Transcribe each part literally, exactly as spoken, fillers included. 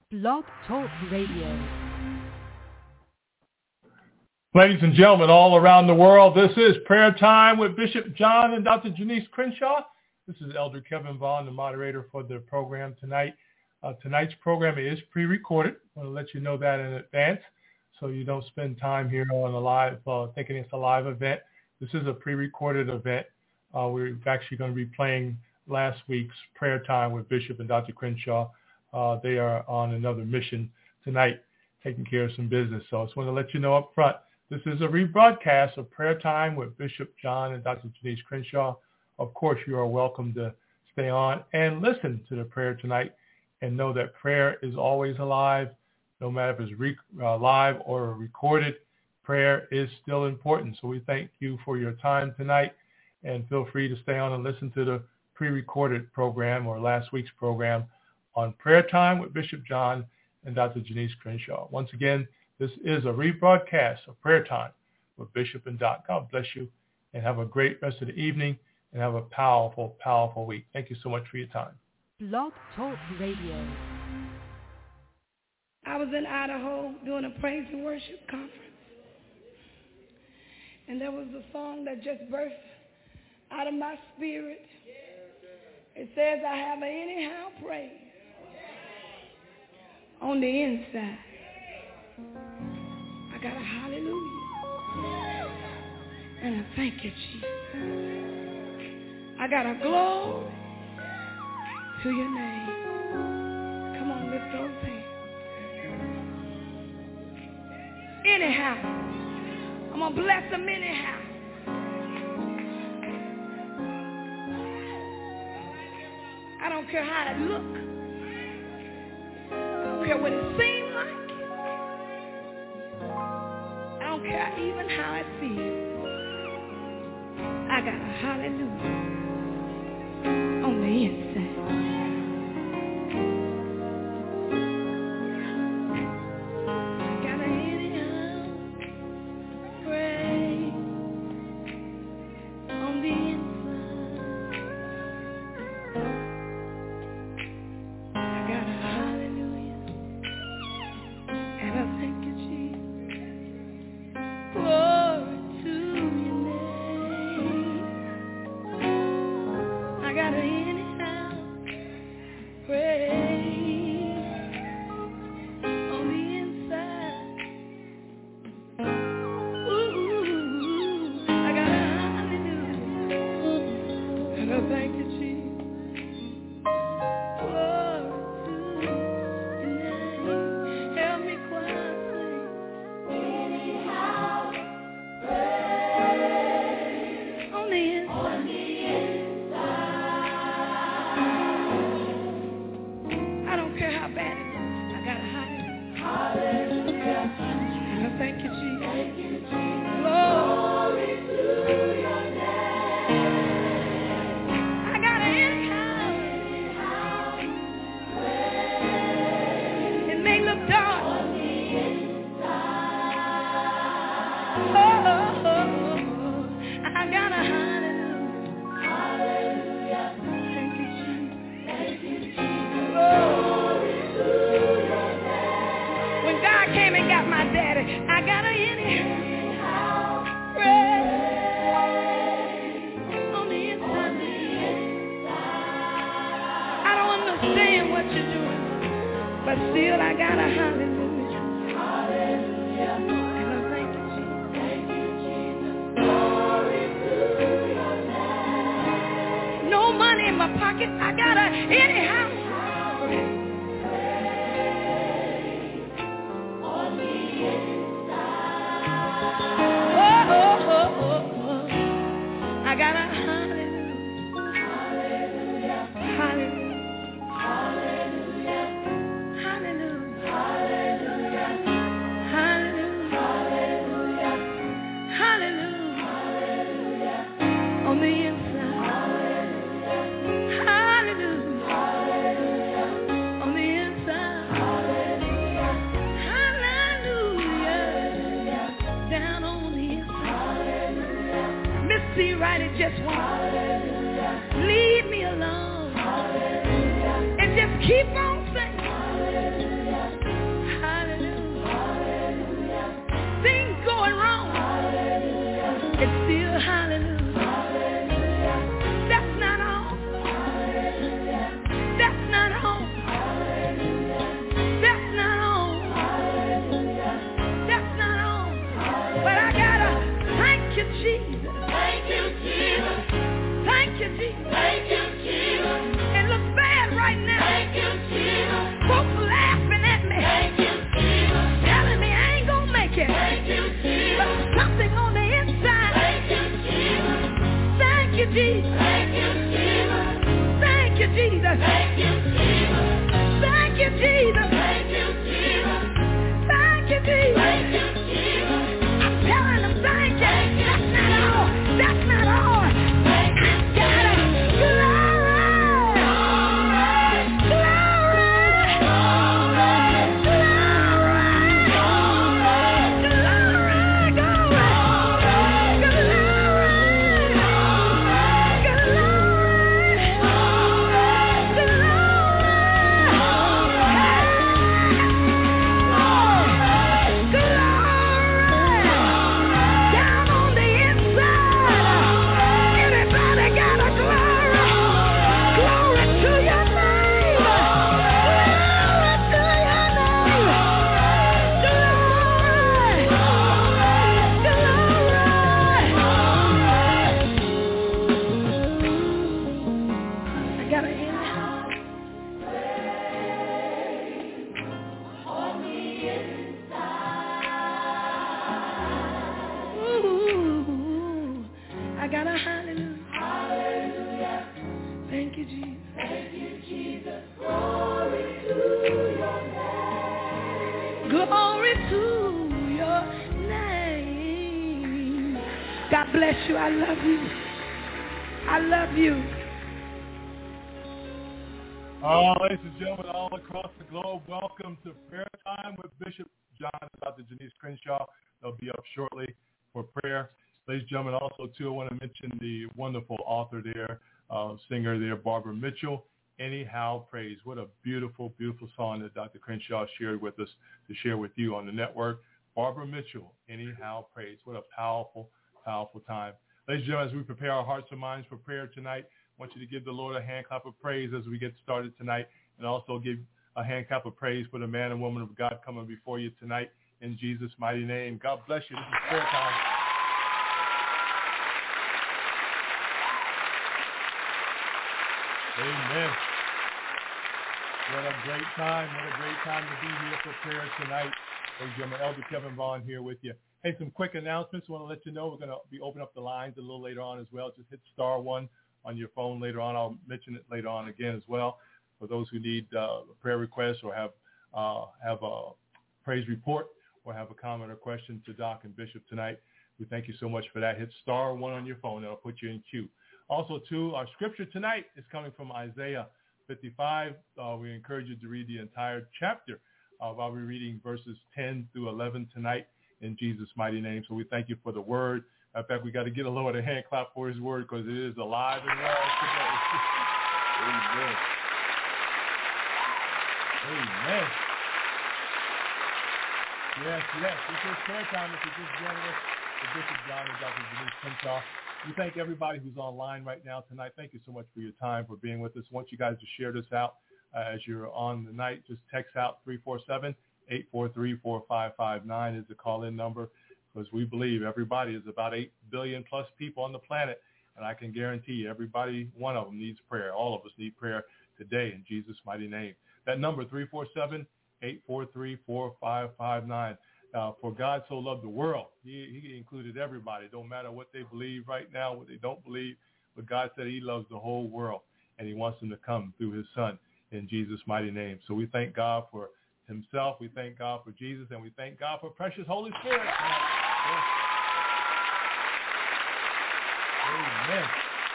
Blog Talk Radio. Ladies and gentlemen all around the world, this is Prayer Time with Bishop John and Doctor Janice Crenshaw. This is Elder Kevin Vaughn, the moderator for the program tonight. Uh, tonight's program is pre-recorded. I want to let you know that in advance so you don't spend time here on a live, uh, thinking it's a live event. This is a pre-recorded event. Uh, we're actually going to be playing last week's Prayer Time with Bishop and Doctor Crenshaw. Uh, they are on another mission tonight, taking care of some business. So I just want to let you know up front, this is a rebroadcast of Prayer Time with Bishop John and Doctor Janice Crenshaw. Of course, you are welcome to stay on and listen to the prayer tonight and know that prayer is always alive. No matter if it's re- uh, live or recorded, prayer is still important. So we thank you for your time tonight, and feel free to stay on and listen to the pre-recorded program or last week's program on Prayer Time with Bishop John and Doctor Janice Crenshaw. Once again, this is a rebroadcast of Prayer Time with Bishop and Doc. God bless you, and have a great rest of the evening, and have a powerful, powerful week. Thank you so much for your time. Blog Talk Radio. I was in Idaho doing a praise and worship conference, and there was a song that just burst out of my spirit. It says, I have an anyhow praise on the inside. I got a hallelujah, and I thank you, Jesus. I got a glory to your name. Come on, lift those hands. Anyhow, I'm going to bless them anyhow. I don't care how it looks. I don't care what it seems like. I don't care even how it feels. I got a hallelujah on the inside. Keep on saying, hallelujah. Glory to your name. God bless you. I love you. I love you. Oh, ladies and gentlemen, all across the globe, welcome to Prayer Time with Bishop John and Doctor Janice Crenshaw. They'll be up shortly for prayer. Ladies and gentlemen, also, too, I want to mention the wonderful author there, uh, singer there, Barbara Mitchell, Anyhow Praise. What a beautiful, beautiful song that Doctor Crenshaw shared with us to share with you on the network. Barbara Mitchell, Anyhow Praise. What a powerful, powerful time. Ladies and gentlemen, as we prepare our hearts and minds for prayer tonight, I want you to give the Lord a hand clap of praise as we get started tonight, and also give a hand clap of praise for the man and woman of God coming before you tonight in Jesus' mighty name. God bless you. This is prayer time. Amen. What a great time. What a great time to be here for prayer tonight. Ladies and gentlemen, Elder Kevin Vaughn here with you. Hey, some quick announcements. I want to let you know we're going to be opening up the lines a little later on as well. Just hit star one on your phone later on. I'll mention it later on again as well. For those who need uh, a prayer request or have uh, have a praise report or have a comment or question to Doc and Bishop tonight, we thank you so much for that. Hit star one on your phone. That'll put you in queue. Also, too, our scripture tonight is coming from Isaiah fifty-five. Uh, we encourage you to read the entire chapter. Uh, I'll be reading verses ten through eleven tonight in Jesus' mighty name. So we thank you for the word. In fact, we got to get a Lord a hand clap for his word because it is alive and well today. Amen. Amen. Yes, yes. This is prayer time. If you're just joining us, the Bishop John and Doctor Janice Crenshaw. We thank everybody who's online right now tonight. Thank you so much for your time, for being with us. I want you guys to share this out uh, as you're on the night. Just text out three four seven, eight four three, four five five nine is the call-in number, because we believe everybody is about eight billion plus people on the planet, and I can guarantee you everybody, one of them needs prayer. All of us need prayer today in Jesus' mighty name. That number, three four seven, eight four three, four five five nine. Uh, for God so loved the world, he, he included everybody. Don't matter what they believe right now, what they don't believe, but God said he loves the whole world, and he wants them to come through his son in Jesus' mighty name. So we thank God for himself. We thank God for Jesus, and we thank God for precious Holy Spirit tonight. Yes. Amen.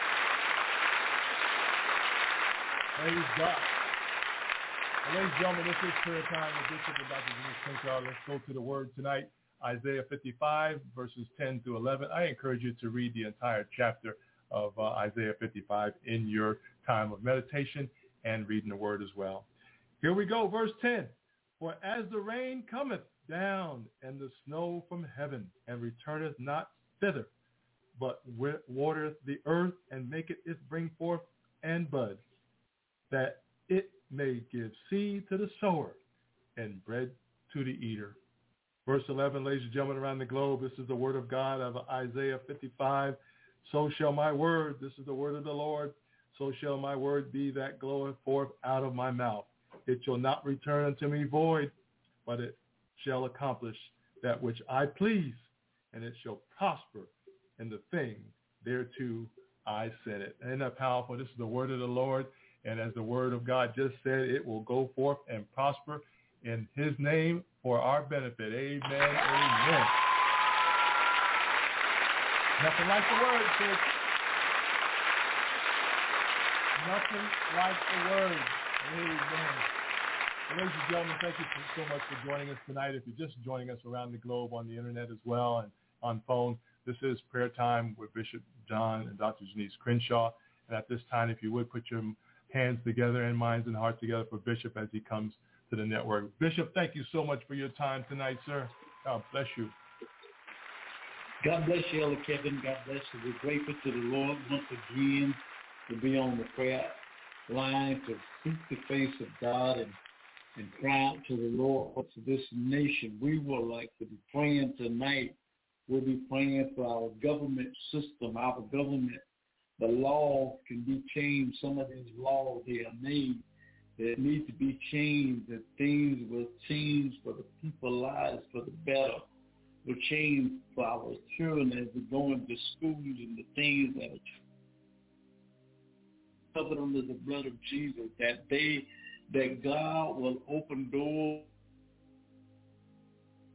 Praise God. Well, ladies and gentlemen, this is prayer time with Bishop and Doctor Janice Crenshaw. Let's go to the word tonight, Isaiah fifty-five, verses ten to eleven. I encourage you to read the entire chapter of uh, Isaiah fifty-five in your time of meditation and reading the word as well. Here we go, verse ten. For as the rain cometh down and the snow from heaven, and returneth not thither, but watereth the earth and maketh it bring forth and bud, that it may give seed to the sower and bread to the eater. Verse eleven, ladies and gentlemen around the globe, this is the word of God of Isaiah fifty-five. So shall my word, this is the word of the Lord, so shall my word be that goeth forth out of my mouth. It shall not return unto me void, but it shall accomplish that which I please, and it shall prosper in the thing thereto I sent it. Isn't that powerful? This is the word of the Lord. And as the word of God just said, it will go forth and prosper in his name for our benefit. Amen. Amen. Nothing like the word, church. Nothing like the word. Amen. Well, ladies and gentlemen, thank you so much for joining us tonight. If you're just joining us around the globe on the internet as well and on phone, this is Prayer Time with Bishop John and Doctor Janice Crenshaw. And at this time, if you would put your hands together and minds and hearts together for Bishop as he comes to the network. Bishop, thank you so much for your time tonight, sir. God bless you. God bless you, Elder Kevin. God bless you. We're grateful to the Lord once again to be on the prayer line, to seek the face of God and, and cry out to the Lord for this nation. We would like to be praying tonight. We'll be praying for our government system, our government. The laws can be changed. Some of these laws they are made that need to be changed. That things will change for the people's lives for the better. Will change for our children as they go into schools and the things that are covered under the blood of Jesus. That they, that God will open doors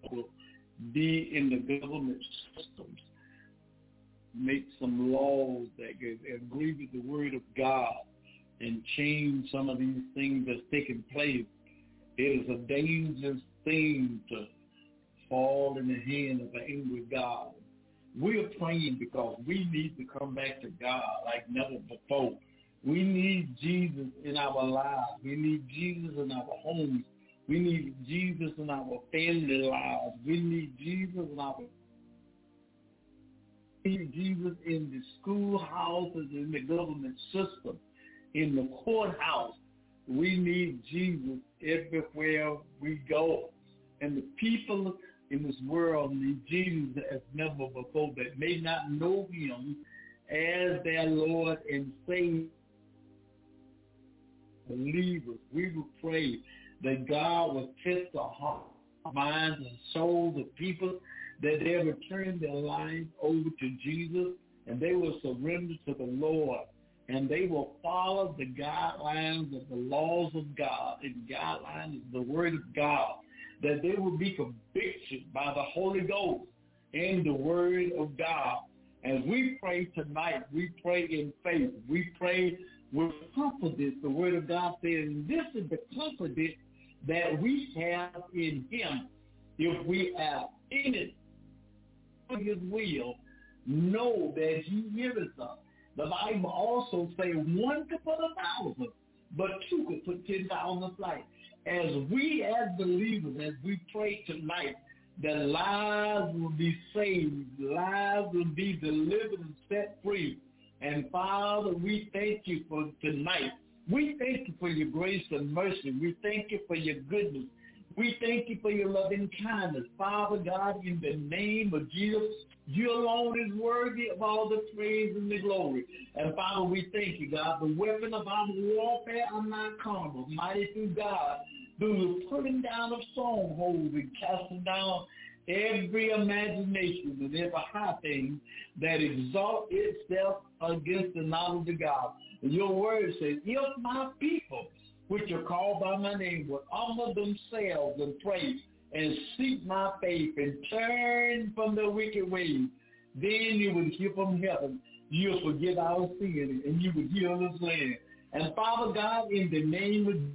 will be in the government systems. Make some laws that agree with the word of God and change some of these things that's taking place. It is a dangerous thing to fall in the hand of an angry God. We're praying because we need to come back to God like never before. We need Jesus in our lives. We need Jesus in our homes. We need Jesus in our family lives. We need Jesus in our we need Jesus in the schoolhouses, in the government system, in the courthouse. We need Jesus everywhere we go. And the people in this world need Jesus as never before that may not know him as their Lord and Savior. Believers, we will pray that God will test the heart, minds, and souls of people, that they will turn their lives over to Jesus and they will surrender to the Lord and they will follow the guidelines of the laws of God and guidelines of the Word of God, that they will be convicted by the Holy Ghost and the Word of God. As we pray tonight, we pray in faith. We pray with confidence. The Word of God says, this is the confidence that we have in him. If we are in it, his will, know that he hears us. The Bible also says one could put a thousand, but two could put ten thousand flight. As we as believers, as we pray tonight, that lives will be saved, lives will be delivered and set free. And Father, we thank you for tonight. We thank you for your grace and mercy. We thank you for your goodness. We thank you for your loving kindness. Father God, in the name of Jesus, you alone is worthy of all the praise and the glory. And Father, we thank you, God. The weapon of our warfare are not carnal, mighty through God, through the putting down of strongholds and casting down every imagination and every high thing that exalts itself against the knowledge of God. And your word says, if my people, which are called by my name, will humble themselves and pray and seek my face and turn from their wicked ways, then you will hear from heaven. You'll forgive our sin and you will heal this land. And Father God, in the name of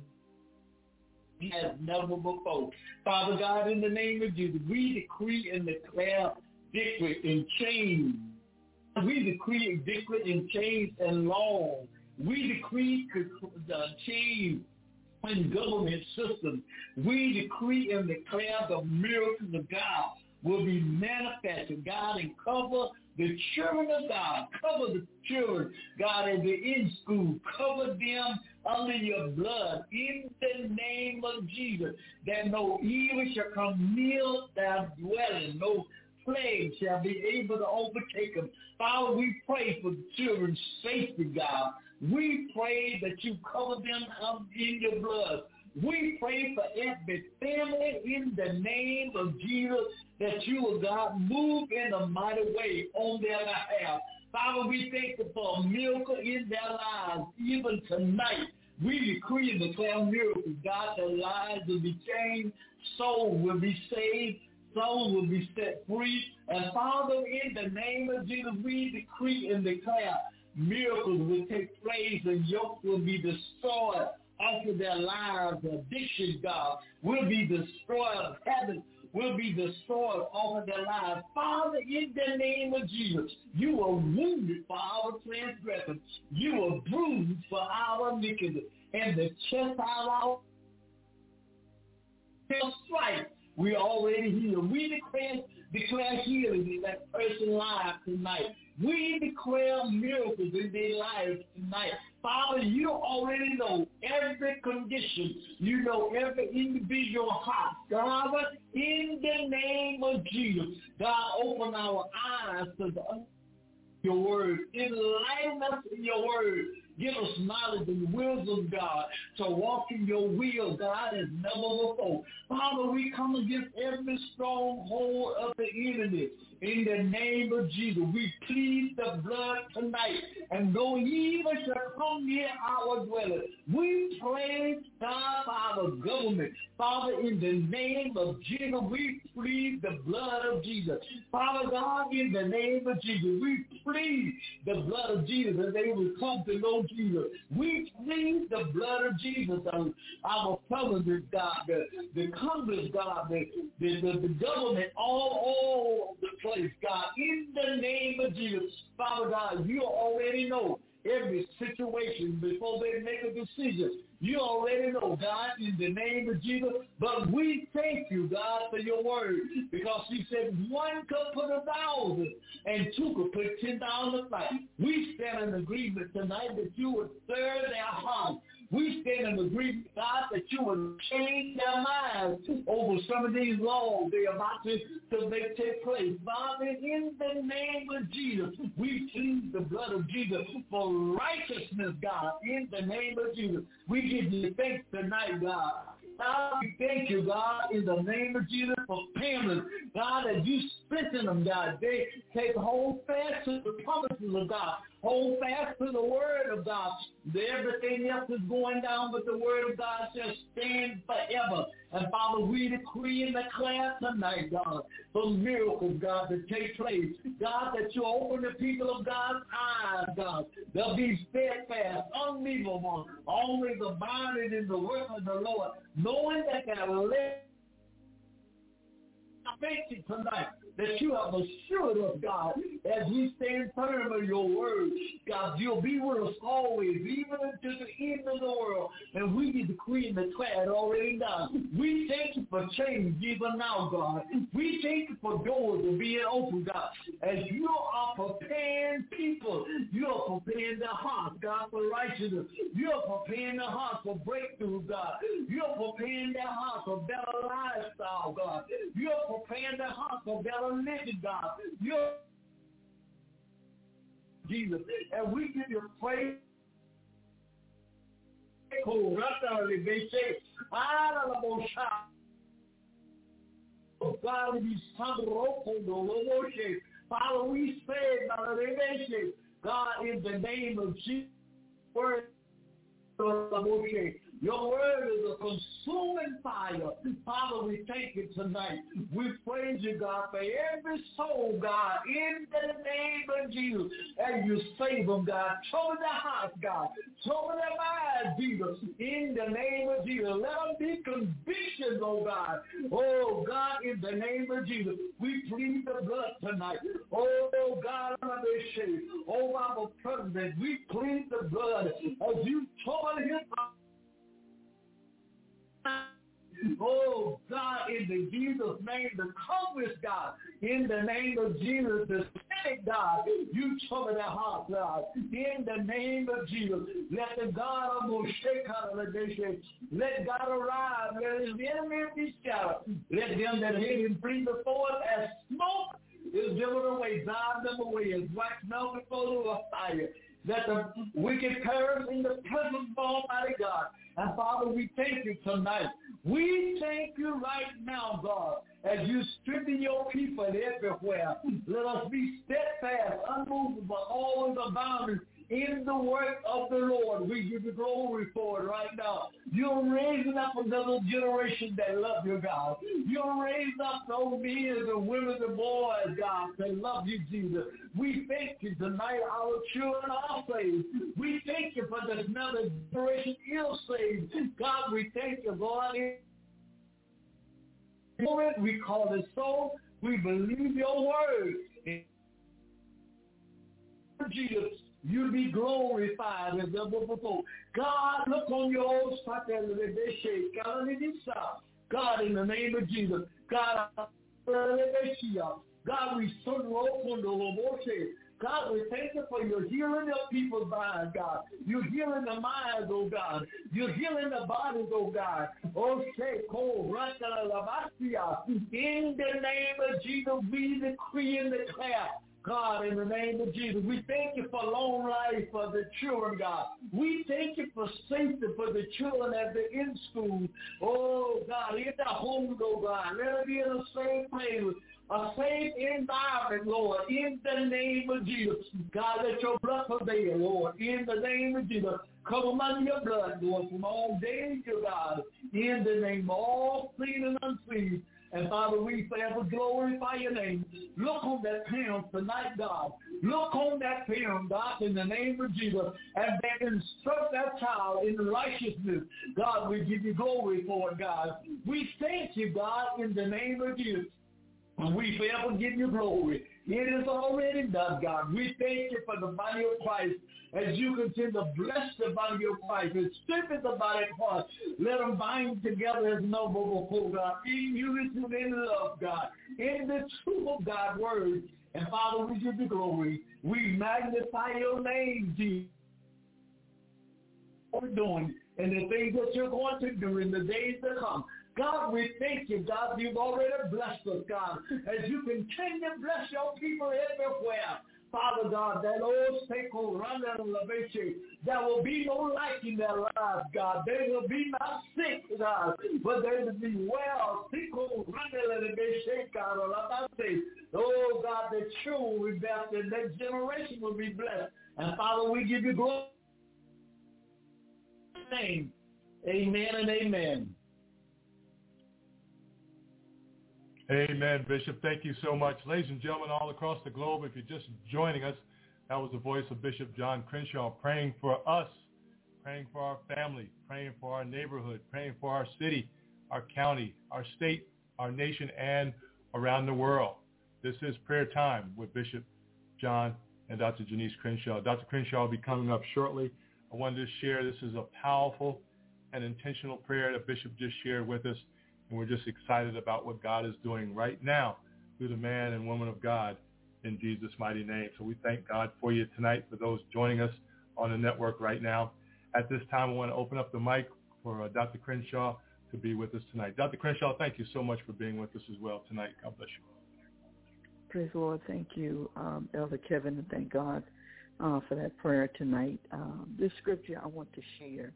Jesus, as never before, Father God, in the name of Jesus, we decree and declare victory in change. We decree victory in change and law. We decree the change in government systems. We decree and declare the miracles of God will be manifested, God, and cover the children of God. Cover the children, God, as they're in school. Cover them under your blood in the name of Jesus, that no evil shall come near their dwelling. No plague shall be able to overtake them. Father, we pray for the children's safety, God. We pray that you cover them up in your blood. We pray for every family in the name of Jesus, that you will, God, move in a mighty way on their behalf. Father, we thank you for a miracle in their lives. Even tonight, we decree and declare miracles. God, their lives will be changed, souls will be saved, souls will be set free. And Father, in the name of Jesus, we decree and declare miracles will take place and yokes will be destroyed off of their lives. Addictions, God, will be destroyed. Heaven will be destroyed off of their lives. Father, in the name of Jesus, you were wounded for our transgression. You were bruised for our iniquity. And the chest of our stripes, we already healed. We declare, declare healing in that person's life tonight. We declare miracles in their lives tonight. Father, you already know every condition. You know every individual heart. God, in the name of Jesus, God, open our eyes to the, your word. Enlighten us in your word, Give us knowledge and wisdom, God, to walk in your will, God, as never before. Father, we come against every stronghold of the enemy. In the name of Jesus, we plead the blood tonight, and no evil shall come near our dwelling. We pray, God, for our government. Father, in the name of Jesus, we plead the blood of Jesus. Father God, in the name of Jesus, we plead the blood of Jesus, that they will come to know Jesus. We plead the blood of Jesus on our president, God, the, the Congress, God, the, the, the, the government, all over the place, God, in the name of Jesus. Father God, you already know every situation before they make a decision. You already know, God, in the name of Jesus. But we thank you, God, for your word, because you said one could put a thousand and two could put ten thousand to flight. We stand in agreement tonight that you would stir their hearts. We stand in agreement, God, that you would change their minds over some of these laws they're about to, to make take place. Father, in the name of Jesus, we plead the blood of Jesus for righteousness, God, in the name of Jesus. We give you thanks tonight, God. God, we thank you, God, in the name of Jesus for families. God, as you strengthen them, God, they take hold fast to the promises of God. Hold fast to the word of God. Everything else is going down, but the word of God shall stand forever. And Father, we decree and declare tonight, God, for miracles, God, to take place. God, that you open the people of God's eyes, God. They'll be steadfast, unmovable, always abiding in the work of the Lord, knowing that they're led. Thank you tonight that you have assured us, God, as we stand firm in your word. God, you'll be with us always, even until the end of the world. And we need to decree and declare it already done. We thank you for change even now, God. We thank you for doors to being open, God. As you are preparing people, you are preparing their hearts, God, for righteousness. You are preparing their hearts for breakthrough, God. You are preparing their hearts for better lifestyle, God. You are preparing their hearts for better living, God. You're Jesus. And we give you praise. Father, we say, God, in the name of Jesus, word, your word is a consuming fire. Father, we thank you tonight. We praise you, God, for every soul, God, in the name of Jesus. And you save them, God. Trouble their hearts, God. Trouble their minds, Jesus. In the name of Jesus. Let them be convictions, oh God. Oh, God, in the name of Jesus. We plead the blood tonight. Oh, God, over our president. We plead the blood as you trouble his heart. Oh, God, in the Jesus' name, the Congress, God, in the name of Jesus, the Senate, God, you trouble their hearts, God, in the name of Jesus. Let the God of Moshe, let God arise, let his enemy be scattered. Let them that hate him flee before us as smoke is driven away, drive them away, as wax melt before the fire. Let the wicked perish in the presence of Almighty God. And Father, we thank you tonight. We thank you right now, God, as you strengthen your people everywhere. Let us be steadfast, unmovable, always abounding in the work of the Lord. We give you glory for it right now. You're raising up another generation that love you, God. You're raising up those men and women and boys, God, that love you, Jesus. We thank you tonight. Our children are saved. We thank you for this another generation is saved. God, we thank you, Lord. We call it so. We believe your word. In Jesus, you be glorified as ever before. God, look on your own spot there. God, in the name of Jesus. God, God, we so open the God, we thank you for your healing of people's minds, God. You're healing the minds, oh God. You're healing the bodies, oh God. Oh, in the name of Jesus, we decree and declare God, in the name of Jesus. We thank you for long life for the children, God. We thank you for safety for the children as they're in school. Oh, God, in the home, oh, God. Let them be in a safe place, a safe environment, Lord, in the name of Jesus. God, let your blood prevail, Lord, in the name of Jesus. Cover them under your blood, Lord, from all danger, God, in the name of all seen and unseen. And Father, we forever glorify your name. Look on that parent tonight, God. Look on that parent, God, in the name of Jesus, and then instruct that child in righteousness. God, we give you glory for it, God. We thank you, God, in the name of Jesus. And we forever give you glory. It is already done, God. We thank you for the body of Christ as you continue to bless the body of Christ and strengthen the body of Christ. Let them bind together as noble before God, in unity and in love, God, in the truth of God's word. And Father, we give you glory. We magnify your name, Jesus. What we're doing and the things that you're going to do in the days to come. God, we thank you, God. You've already blessed us, God, as you continue to bless your people everywhere. Father God, that old sacred run that there will be no lack in their lives, God. They will be not sick, God, but they will be well. Oh, God, the children will be blessed, the next generation will be blessed. And Father, we give you glory. Amen and amen. Amen, Bishop. Thank you so much. Ladies and gentlemen all across the globe, if you're just joining us, that was the voice of Bishop John Crenshaw praying for us, praying for our family, praying for our neighborhood, praying for our city, our county, our state, our nation, and around the world. This is Prayer Time with Bishop John and Doctor Janice Crenshaw. Doctor Crenshaw will be coming up shortly. I wanted to share this is a powerful and intentional prayer that Bishop just shared with us. And we're just excited about what God is doing right now through the man and woman of God in Jesus' mighty name. So we thank God for you tonight, for those joining us on the network right now. At this time, I want to open up the mic for uh, Doctor Crenshaw to be with us tonight. Doctor Crenshaw, thank you so much for being with us as well tonight. God bless you. Praise the Lord. Thank you, um, Elder Kevin, and thank God uh, for that prayer tonight. Um, this scripture I want to share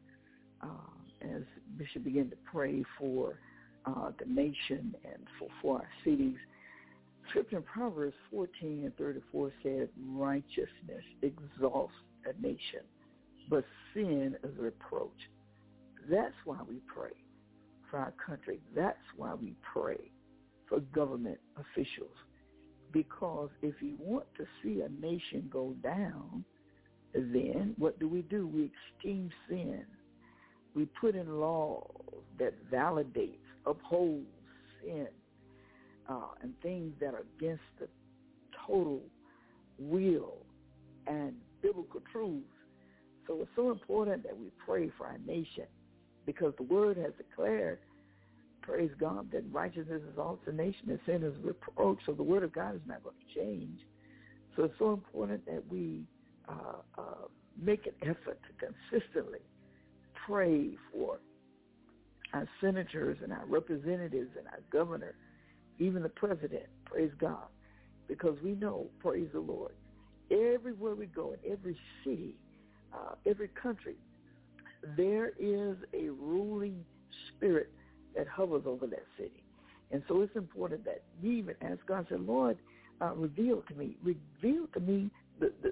uh, as Bishop began to pray for Uh, the nation and for, for our cities. Scripture in Proverbs fourteen and thirty-four said, righteousness exalts a nation, but sin is a reproach. That's why we pray for our country. That's why we pray for government officials. Because if you want to see a nation go down, then what do we do? We esteem sin. We put in laws that validate, upholds sin uh, and things that are against the total will and biblical truths. So it's so important that we pray for our nation because the word has declared, praise God, that righteousness exalts a nation and sin is reproach. So the word of God is not going to change. So it's so important that we uh, uh, make an effort to consistently pray for our senators and our representatives and our governor, even the president, praise God, because we know, praise the Lord, everywhere we go, in every city, uh, every country, there is a ruling spirit that hovers over that city. And so it's important that we even ask God, say, Lord, uh, reveal to me, reveal to me the, the,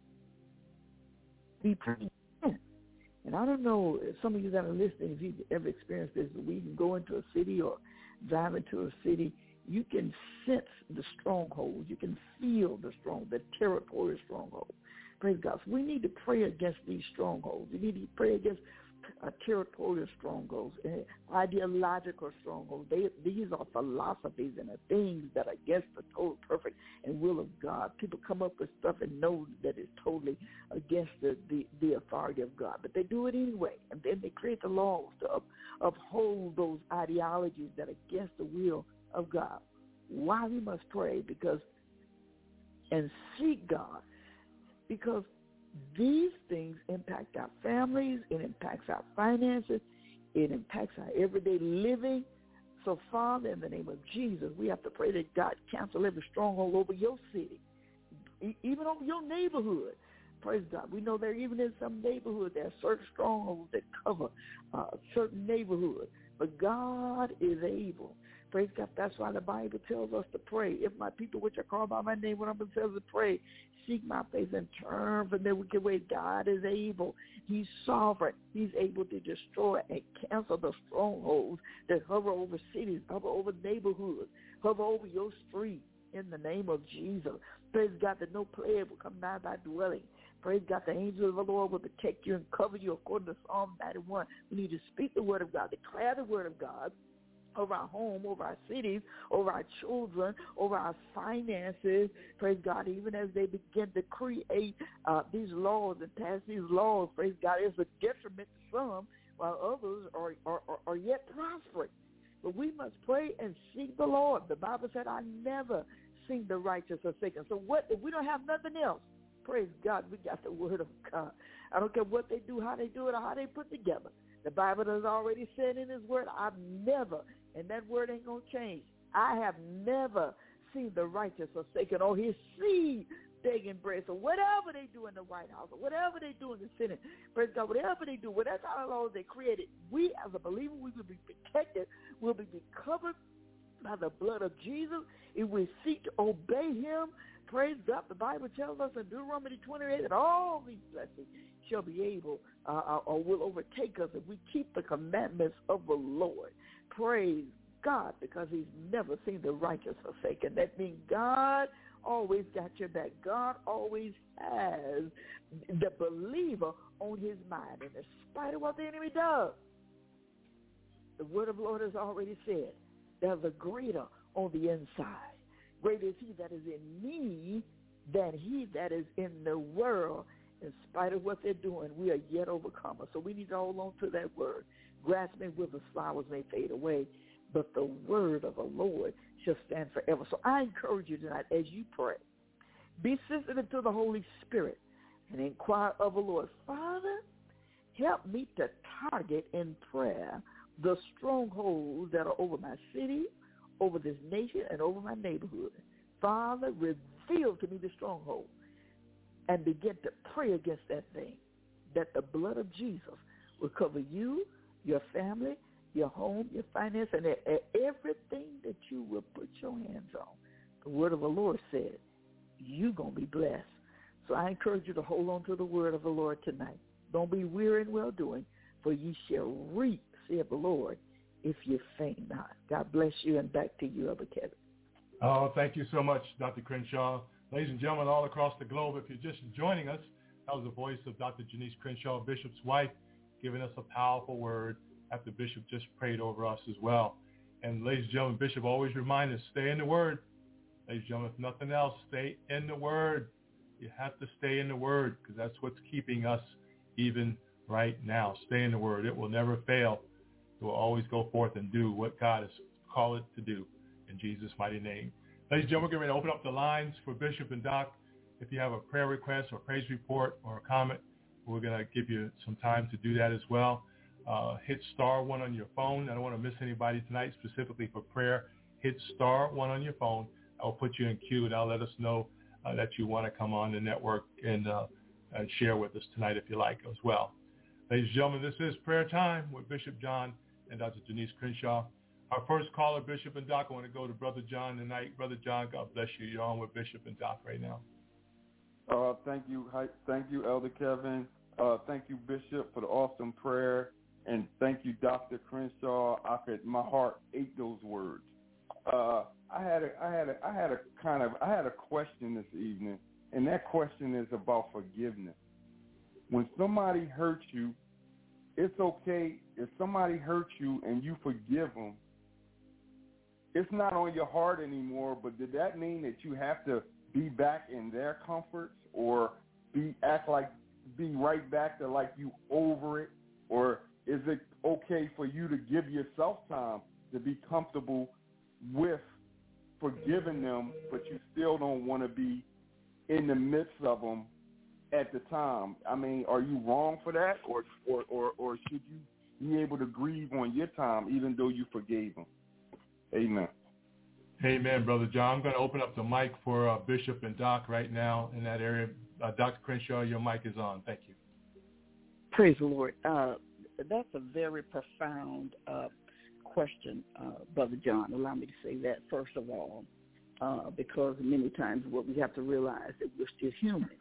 the And I don't know, some of you that are listening, if you've ever experienced this, we can go into a city or drive into a city, you can sense the strongholds. You can feel the strong, the territorial stronghold. Praise God. So we need to pray against these strongholds. We need to pray against uh, territorial strongholds, uh, ideological strongholds. They, these are philosophies and are things that are against the total perfect and will of God. People come up with stuff and know that it's totally against the, the, the authority of God, but they do it anyway, and then they create the laws to up, uphold those ideologies that are against the will of God. Why we must pray because and seek God, because these things impact our families, it impacts our finances, it impacts our everyday living. So, Father, in the name of Jesus, we have to pray that God cancel every stronghold over your city. e- even over your neighborhood. Praise God. We know there even in some neighborhoods there are certain strongholds that cover uh, certain neighborhoods. But God is able. Praise God. That's why the Bible tells us to pray. If my people which are called by my name, when I'm going to pray, seek my face and turn from their wicked ways. God is able. He's sovereign. He's able to destroy and cancel the strongholds that hover over cities, hover over neighborhoods, hover over your street in the name of Jesus. Praise God that no plague will come nigh thy dwelling. Praise God, the angels of the Lord will protect you and cover you according to Psalm ninety-one. We need to speak the word of God, declare the word of God over our home, over our cities, over our children, over our finances. Praise God, even as they begin to create uh, these laws and pass these laws, praise God, it's a detriment to some while others are, are, are, are yet prospering. But we must pray and seek the Lord. The Bible said, I never seen the righteous forsaken. So what if we don't have nothing else? Praise God, we got the word of God. I don't care what they do, how they do it, or how they put together. The Bible has already said in his word, I've never, and that word ain't going to change, I have never seen the righteous forsaken or his seed begging bread. So whatever they do in the White House, or whatever they do in the Senate, praise God, whatever they do, whatever laws they created, we as a believer, we will be protected, we'll be covered by the blood of Jesus if we seek to obey him. Praise God. The Bible tells us in Deuteronomy twenty-eight that all these blessings shall be able uh, or will overtake us if we keep the commandments of the Lord. Praise God, because he's never seen the righteous forsaken. That means God always got your back. God always has the believer on his mind. And in spite of what the enemy does, the word of the Lord has already said, there's a greater on the inside. Greater is he that is in me than he that is in the world. In spite of what they're doing, we are yet overcomers. So we need to hold on to that word. Grass may wither, flowers may fade away, but the word of the Lord shall stand forever. So I encourage you tonight, as you pray, be sensitive to the Holy Spirit and inquire of the Lord. Father, help me to target in prayer the strongholds that are over my city, over this nation, and over my neighborhood. Father, reveal to me the stronghold and begin to pray against that thing, that the blood of Jesus will cover you, your family, your home, your finance, and everything that you will put your hands on. The word of the Lord said, you're going to be blessed. So I encourage you to hold on to the word of the Lord tonight. Don't be weary in well-doing, for ye shall reap, saith the Lord, if you faint not. God bless you, and back to you, Elder Kevin. Oh, thank you so much, Doctor Crenshaw. Ladies and gentlemen all across the globe, if you're just joining us, that was the voice of Doctor Janice Crenshaw, Bishop's wife, giving us a powerful word after Bishop just prayed over us as well. And ladies and gentlemen, Bishop always reminds us, stay in the Word. Ladies and gentlemen, if nothing else, stay in the Word. You have to stay in the Word because that's what's keeping us even right now. Stay in the Word. It will never fail. It will always go forth and do what God has called it to do in Jesus' mighty name. Ladies and gentlemen, we're going to open up the lines for Bishop and Doc. If you have a prayer request or praise report or a comment, we're going to give you some time to do that as well. Uh, hit star one on your phone. I don't want to miss anybody tonight specifically for prayer. Hit star one on your phone. I'll put you in queue, and I'll let us know uh, that you want to come on the network and, uh, and share with us tonight if you like as well. Ladies and gentlemen, this is Prayer Time with Bishop John and Doctor Janice Crenshaw. Our first caller, Bishop and Doc, I want to go to Brother John tonight. Brother John, God bless you. You're on with Bishop and Doc right now. Uh, thank you. Thank you, Elder Kevin. Uh, thank you, Bishop, for the awesome prayer. And thank you, Doctor Crenshaw. I could, my heart ate those words. Uh, I had a, I had a, I had a kind of, I had a question this evening, and that question is about forgiveness. When somebody hurts you, it's okay if somebody hurts you and you forgive them. It's not on your heart anymore, but did that mean that you have to be back in their comforts or be act like be right back to like you over it? Or is it okay for you to give yourself time to be comfortable with forgiving them, but you still don't want to be in the midst of them at the time? I mean, are you wrong for that, or or or, or should you be able to grieve on your time even though you forgave them? Amen. Amen, Brother John. I'm going to open up the mic for uh, Bishop and Doc right now in that area. Uh, Doctor Crenshaw, your mic is on. Thank you. Praise the Lord. Uh, that's a very profound uh, question, uh, Brother John. Allow me to say that first of all, uh, because many times what we have to realize that we're still human.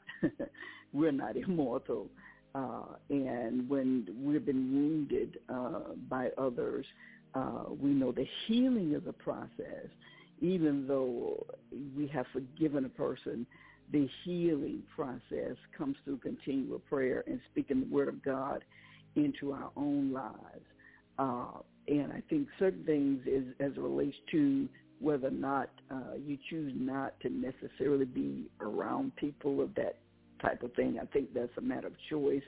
We're not immortal. Uh, and when we've been wounded uh, by others, uh, we know the healing is a process. Even though we have forgiven a person, the healing process comes through continual prayer and speaking the word of God into our own lives. Uh, and I think certain things is, as it relates to whether or not uh, you choose not to necessarily be around people of that type of thing, I think that's a matter of choice.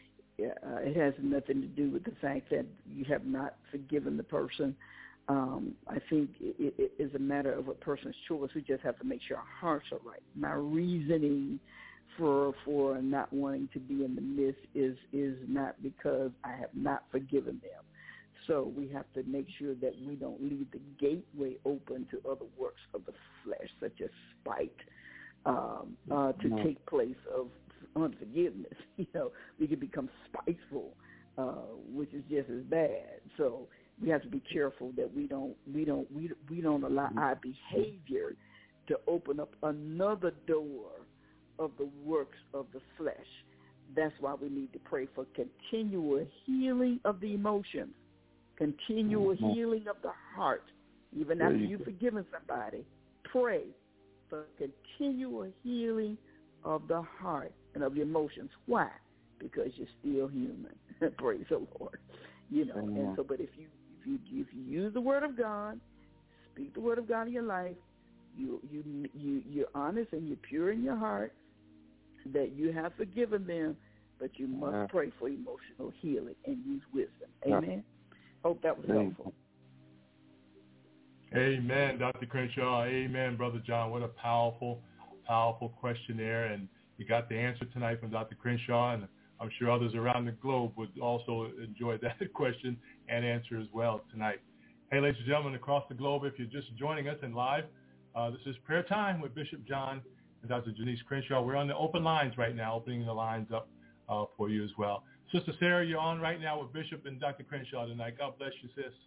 Uh, it has nothing to do with the fact that you have not forgiven the person. Um, I think it, it is a matter of a person's choice. We just have to make sure our hearts are right. My reasoning for for not wanting to be in the midst is is not because I have not forgiven them. So we have to make sure that we don't leave the gateway open to other works of the flesh, such as spite, um, uh, to no. take place of unforgiveness. You know, we can become spiteful, uh, which is just as bad. So we have to be careful that we don't we don't we we don't allow our behavior to open up another door of the works of the flesh. That's why we need to pray for continual healing of the emotions, continual mm-hmm. healing of the heart. Even after you've forgiven somebody, pray for continual healing of the heart and of the emotions. Why? Because you're still human. Praise the Lord. You know, mm-hmm. and so, but if you if you if you use the word of God, speak the word of God in your life, you you you you're honest and you're pure in your heart, that you have forgiven them, but you must yeah. pray for emotional healing and use wisdom. Amen. Yeah. Hope that was helpful. Amen, Doctor Crenshaw. Amen, Brother John. What a powerful, powerful question there. And you got the answer tonight from Doctor Crenshaw, and I'm sure others around the globe would also enjoy that question and answer as well tonight. Hey, ladies and gentlemen, across the globe, if you're just joining us in live, uh, this is Prayer Time with Bishop John and Doctor Janice Crenshaw. We're on the open lines right now, opening the lines up uh, for you as well. Sister Sarah, you're on right now with Bishop and Doctor Crenshaw tonight. God bless you, sis.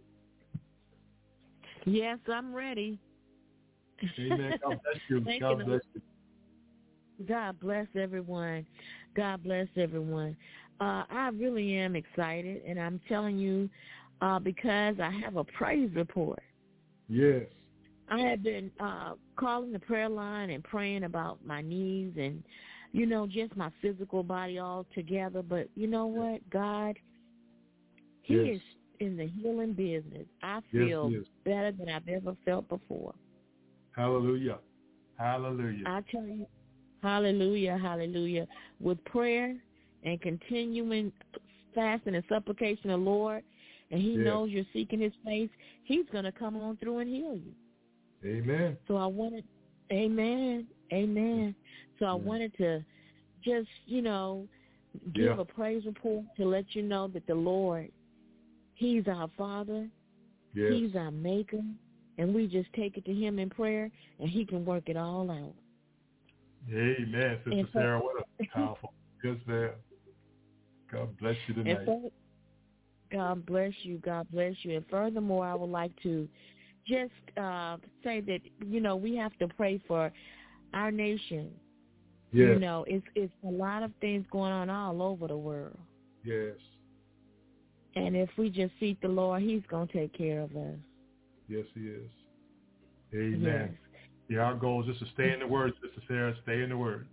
Yes, I'm ready. Amen. God bless you. God bless you. God bless everyone. God bless everyone. Uh, I really am excited, and I'm telling you uh, because I have a praise report. Yes. I have been uh, calling the prayer line and praying about my knees and, you know, just my physical body all together. But you know what? God, he yes. is in the healing business. I feel yes, better than I've ever felt before. Hallelujah. Hallelujah. I tell you, hallelujah, hallelujah. With prayer and continuing fasting and supplication of the Lord, and he yes. knows you're seeking his face, he's going to come on through and heal you. Amen. So I wanted, amen, amen. So I yeah. wanted to just, you know, give yeah. a praise report to let you know that the Lord, he's our Father, yes. he's our Maker, and we just take it to him in prayer, and he can work it all out. Amen, Sister and Sarah. What a powerful, good man. God bless you tonight. And for, God bless you. God bless you. And furthermore, I would like to just uh, say that, you know, we have to pray for our nation. Yes. You know, it's it's a lot of things going on all over the world. Yes. And if we just seek the Lord, he's going to take care of us. Yes, he is. Amen. Yes. Yeah, our goal is just to stay in the Word, Sister Sarah. Stay in the Word.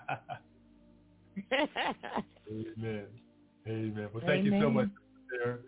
Amen. Amen. Well, thank Amen. you so much, Sister Sarah.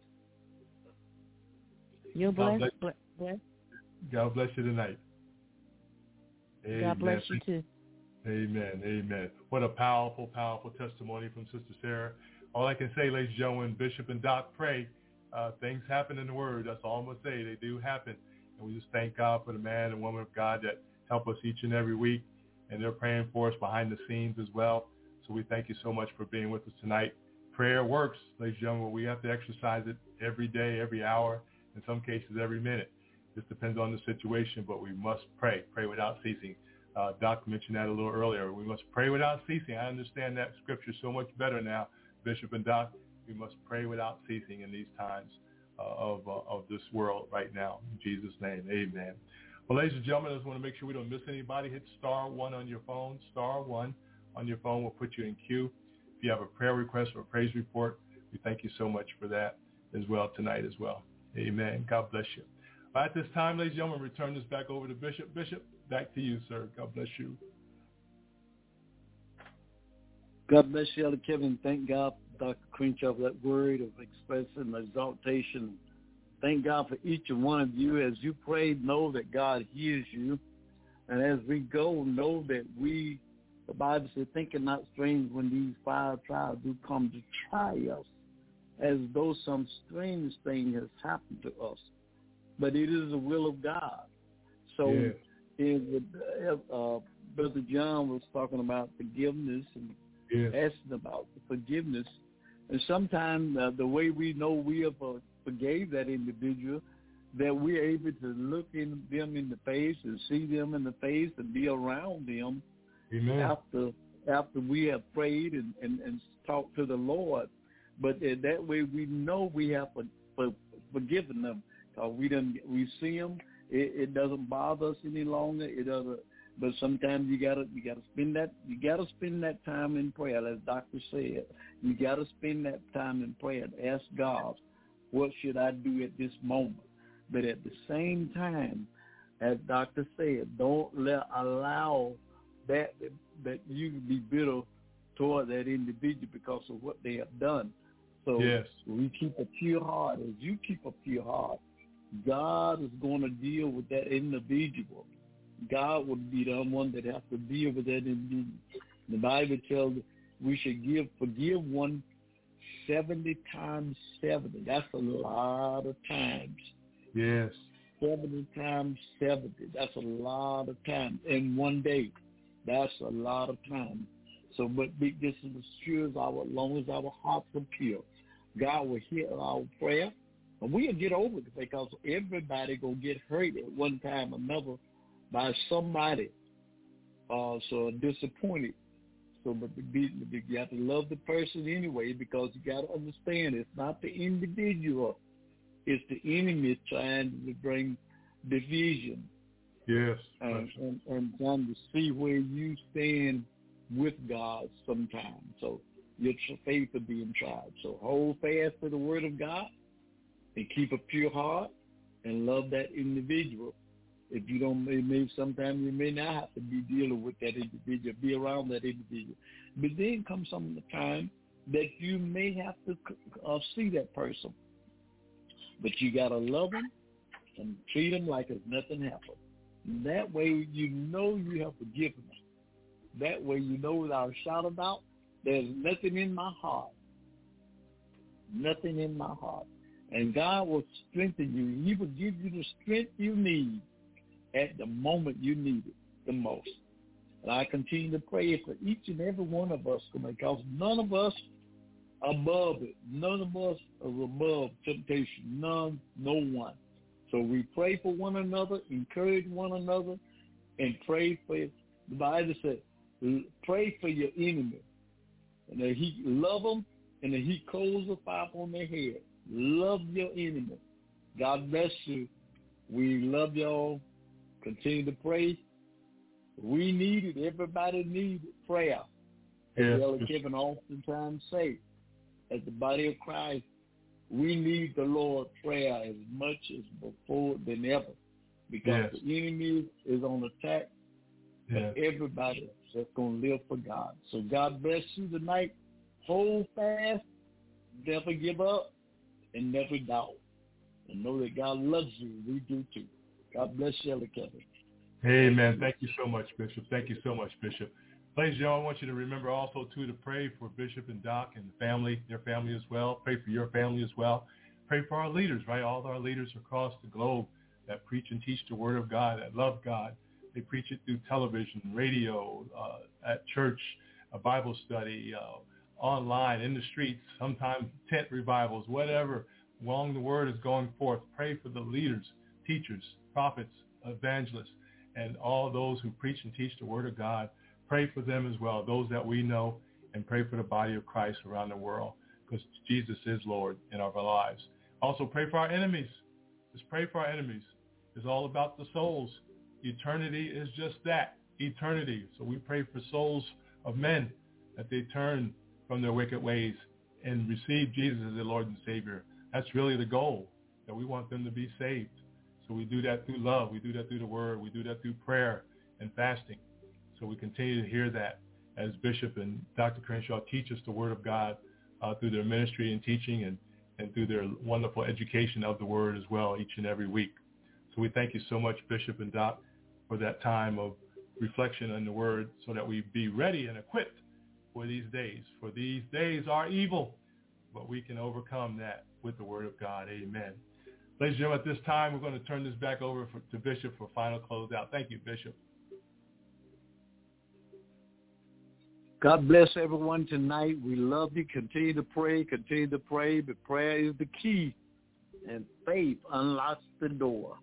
You're blessed. God bless, bless. God bless you tonight. Amen. God bless you too. Amen. Amen. What a powerful, powerful testimony from Sister Sarah. All I can say, ladies and gentlemen, Bishop and Doc pray. Uh, things happen in the Word. That's all I'm going to say. They do happen. And we just thank God for the man and woman of God that help us each and every week. And they're praying for us behind the scenes as well. So we thank you so much for being with us tonight. Prayer works, ladies and gentlemen. We have to exercise it every day, every hour, in some cases every minute. This depends on the situation, but we must pray, pray without ceasing. Uh, Doc mentioned that a little earlier. We must pray without ceasing. I understand that scripture so much better now, Bishop and Doc. We must pray without ceasing in these times uh, of uh, of this world right now. In Jesus' name, amen. Well, ladies and gentlemen, I just want to make sure we don't miss anybody. Hit star one on your phone, star one on your phone will put you in queue. If you have a prayer request or a praise report, we thank you so much for that as well tonight as well. Amen. God bless you. At this time, ladies and gentlemen, return this back over to Bishop. Bishop, back to you, sir. God bless you. God bless you, Elder Kevin. Thank God, Doctor Crenshaw, for that word of expressing exaltation. Thank God for each and one of you. As you pray, know that God hears you. And as we go, know that we, the Bible says, think it not strange when these fire trials do come to try us, as though some strange thing has happened to us. But it is the will of God. So yes. in the, uh, Brother John was talking about forgiveness and yes. asking about forgiveness. And sometimes uh, the way we know we have uh, forgave that individual, that we're able to look in them in the face and see them in the face and be around them Amen. after after we have prayed and, and, and talked to the Lord. But uh, that way we know we have for, for, forgiven them. Uh, we done, we see them. It, it doesn't bother us any longer. It doesn't. But sometimes you gotta you gotta spend that you gotta spend that time in prayer, as Doctor said. You gotta spend that time in prayer and ask God, what should I do at this moment? But at the same time, as Doctor said, don't let allow that that you be bitter toward that individual because of what they have done. So yes. we keep a pure heart. As you keep a pure heart, God is going to deal with that individual. God would be the one that has to deal with that individual. The Bible tells us we should give, forgive one seventy times seventy. That's a lot of times. Yes. seventy times seventy. That's a lot of time in one day. That's a lot of time. So, but be, this is as sure as our, as long as our hearts are pure, God will hear our prayer. And we'll get over it because everybody going to get hurt at one time or another by somebody. Uh, so disappointed. So, but the, the, you have to love the person anyway, because you got to understand it's not the individual. It's the enemy trying to bring division. Yes. And, and, and trying to see where you stand with God sometimes. So your faith will be in trial. So hold fast to the word of God and keep a pure heart and love that individual. If you don't, maybe sometimes you may not have to be dealing with that individual, be around that individual. But then comes some time that you may have to uh, see that person. But you got to love them and treat them like as nothing happened. And that way you know you have forgiven them. That way you know without a shout of doubt, there's nothing in my heart. Nothing in my heart. And God will strengthen you. He will give you the strength you need at the moment you need it the most. And I continue to pray for each and every one of us, because none of us are above it. None of us are above temptation. None, no one. So we pray for one another, encourage one another, and pray for, the Bible says, pray for your enemy. And that he love them, and that he coals the fire on their head. Love your enemy. God bless you. We love y'all. Continue to pray. We need it. Everybody needs prayer. As Elder Kevin oftentimes say, as the body of Christ, we need the Lord prayer as much as before than ever, because yes. the enemy is on attack. Yes. But everybody that's going to live for God. So God bless you tonight. Hold fast. Never give up. And never doubt. And know that God loves you. We do too. God bless you, Elder Kevin. Amen. Thank you so much, Bishop. Thank you so much, Bishop. Ladies and gentlemen, I want you to remember also, too, to pray for Bishop and Doc and the family, their family as well. Pray for your family as well. Pray for our leaders, right? All of our leaders across the globe that preach and teach the Word of God, that love God. They preach it through television, radio, uh, at church, a Bible study, uh, online, in the streets, sometimes tent revivals, whatever. Along the Word is going forth. Pray for the leaders teachers, prophets, evangelists, and all those who preach and teach the word of God. Pray for them as well, those that we know, and pray for the body of Christ around the world, because Jesus is Lord in our lives. Also pray for our enemies. Just pray for our enemies. It's all about the souls. Eternity is just that, eternity. So we pray for souls of men, that they turn from their wicked ways and receive Jesus as their Lord and Savior. That's really the goal, that we want them to be saved. So we do that through love. We do that through the word. We do that through prayer and fasting. So we continue to hear that as Bishop and Doctor Crenshaw teach us the word of God uh, through their ministry and teaching, and, and through their wonderful education of the word as well each and every week. So we thank you so much, Bishop and Doc, for that time of reflection on the word, so that we be ready and equipped for these days. For these days are evil, but we can overcome that with the word of God. Amen. Ladies and gentlemen, at this time, we're going to turn this back over for, to Bishop for final closeout. Thank you, Bishop. God bless everyone tonight. We love you. Continue to pray. Continue to pray. But prayer is the key, and faith unlocks the door.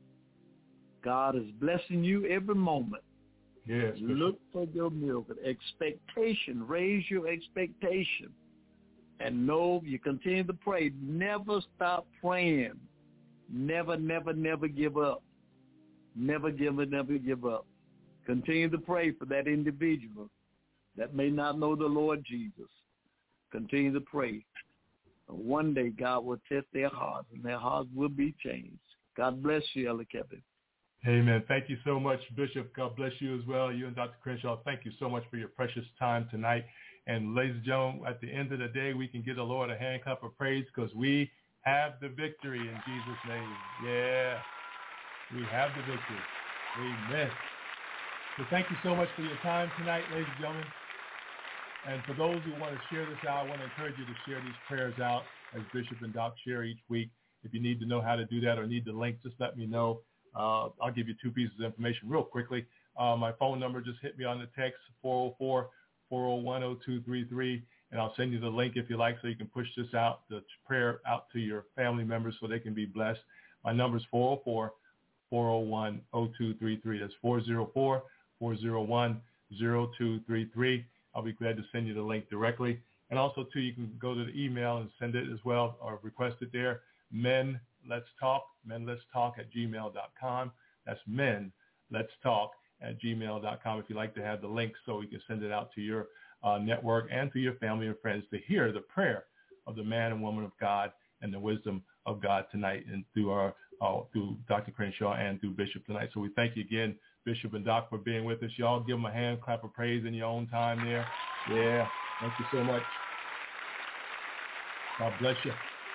God is blessing you every moment. Yes. Look for your miracle. Expectation. Raise your expectation. And know you continue to pray. Never stop praying. Never, never, never give up. Never give up, never give up. Continue to pray for that individual that may not know the Lord Jesus. Continue to pray. One day God will test their hearts, and their hearts will be changed. God bless you, Elder Kevin. Amen. Thank you so much, Bishop. God bless you as well. You and Doctor Crenshaw, thank you so much for your precious time tonight. And ladies and gentlemen, at the end of the day, we can give the Lord a hand clap of praise, because we have the victory in Jesus' name. Yeah, we have the victory. Amen. So thank you so much for your time tonight, ladies and gentlemen. And for those who want to share this out, I want to encourage you to share these prayers out as Bishop and Doc share each week. If you need to know how to do that or need the link, just let me know. Uh, I'll give you two pieces of information real quickly. Uh, my phone number, just hit me on the text, four oh four, four oh one, oh two three three, and I'll send you the link if you like, so you can push this out, the prayer out to your family members so they can be blessed. My number is four oh four, four oh one, oh two three three. That's four oh four, four oh one, oh two three three. I'll be glad to send you the link directly. And also, too, you can go to the email and send it as well, or request it there. Men Let's Talk, Men Let's Talk at gmail dot com. That's Men Let's Talk at gmail dot com if you'd like to have the link, so you can send it out to your uh, network and to your family and friends to hear the prayer of the man and woman of God and the wisdom of God tonight, and through our uh, through Doctor Crenshaw and through Bishop tonight. So we thank you again, Bishop and Doc, for being with us. Y'all give them a hand clap of praise in your own time there. Yeah, thank you so much. God bless you.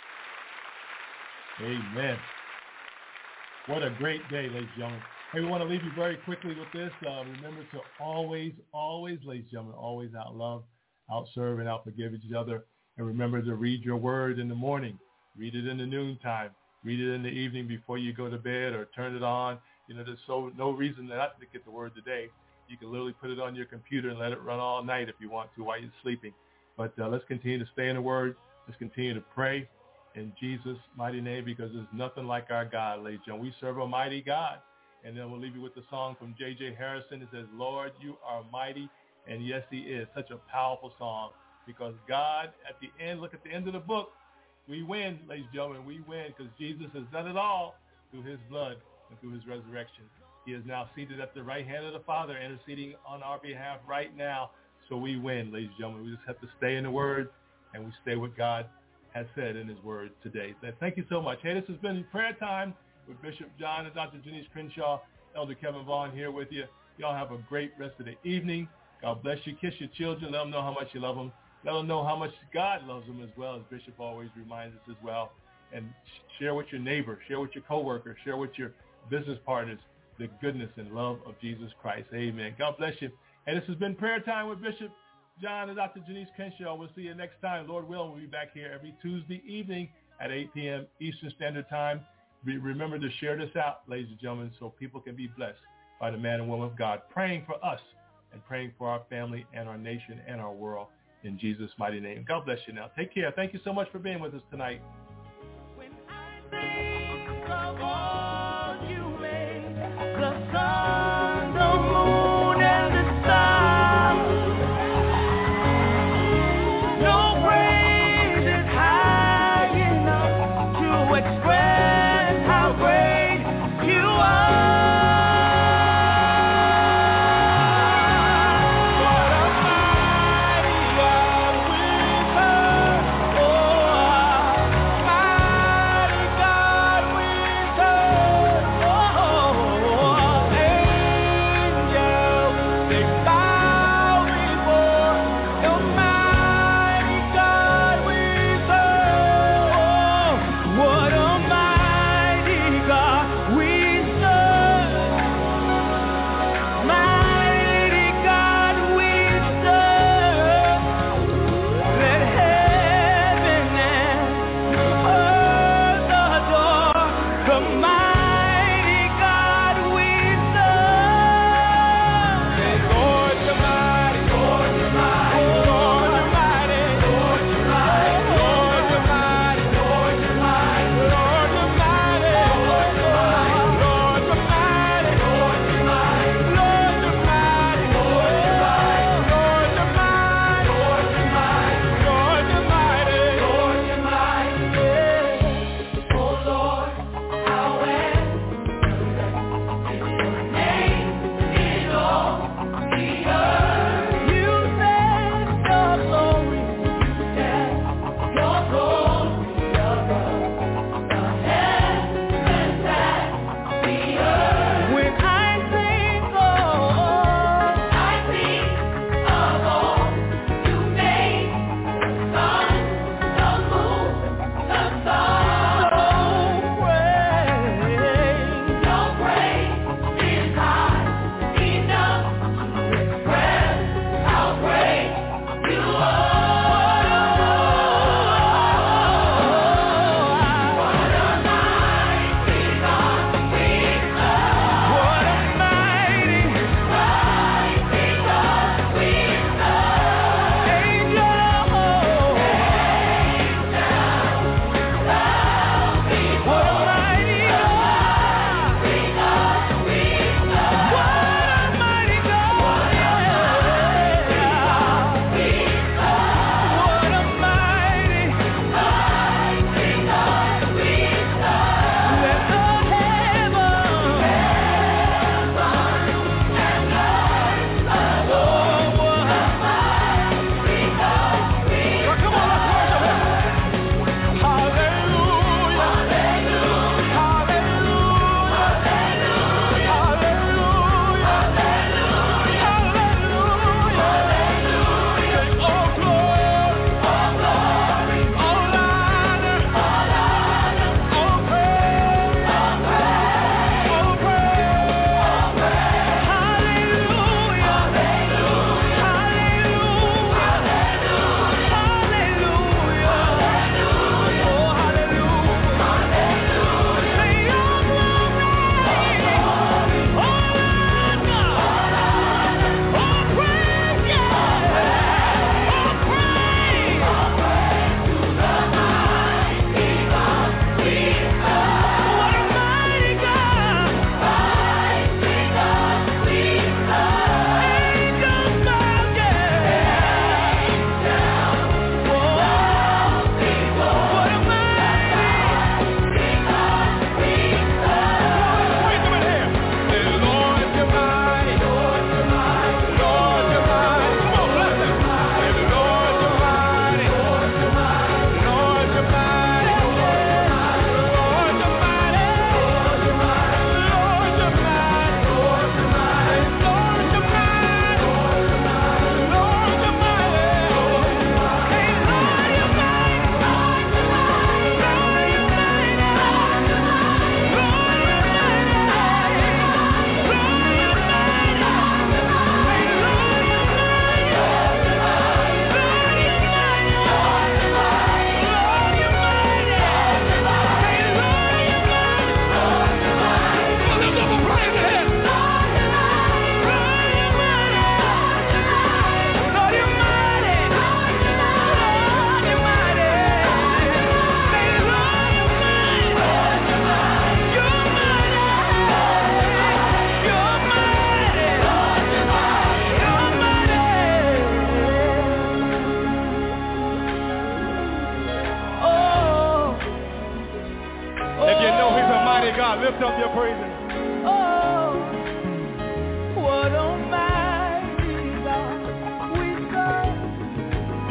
Amen. What a great day, ladies and gentlemen. Hey, we want to leave you very quickly with this. Uh, remember to always, always, ladies and gentlemen, always out love, out serve, and out forgive each other. And remember to read your word in the morning. Read it in the noontime. Read it in the evening before you go to bed, or turn it on. You know, there's so no reason not to get the word today. You can literally put it on your computer and let it run all night if you want to while you're sleeping. But uh, let's continue to stay in the word. Let's continue to pray in Jesus' mighty name, because there's nothing like our God, ladies and gentlemen. We serve a mighty God. And then we'll leave you with the song from J J Harrison. It says, Lord, you are mighty. And yes, he is. Such a powerful song, because God, at the end, look at the end of the book, we win, ladies and gentlemen. We win because Jesus has done it all through his blood and through his resurrection. He is now seated at the right hand of the Father, interceding on our behalf right now. So we win, ladies and gentlemen. We just have to stay in the word, and we stay what God has said in his word today. So thank you so much. Hey, this has been prayer time with Bishop John and Doctor Janice Crenshaw. Elder Kevin Vaughn here with you. Y'all have a great rest of the evening. God bless you. Kiss your children. Let them know how much you love them. Let them know how much God loves them as well, as Bishop always reminds us as well. And share with your neighbor, share with your coworker, share with your business partners the goodness and love of Jesus Christ. Amen. God bless you. And this has been Prayer Time with Bishop John and Doctor Janice Crenshaw. We'll see you next time. Lord willing, we'll be back here every Tuesday evening at eight p.m. Eastern Standard Time. Remember to share this out, ladies and gentlemen, so people can be blessed by the man and woman of God, praying for us and praying for our family and our nation and our world in Jesus' mighty name. God bless you now. Take care. Thank you so much for being with us tonight. When I think of all you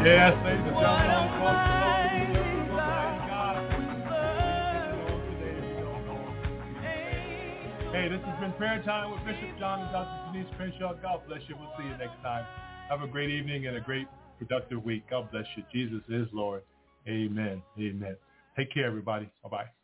Yes, ladies and gentlemen. Hey, this has been Prayer Time with Bishop John and Doctor Janice Crenshaw. God bless you. We'll see you next time. Have a great evening and a great productive week. God bless you. Jesus is Lord. Amen. Amen. Take care, everybody. Bye-bye.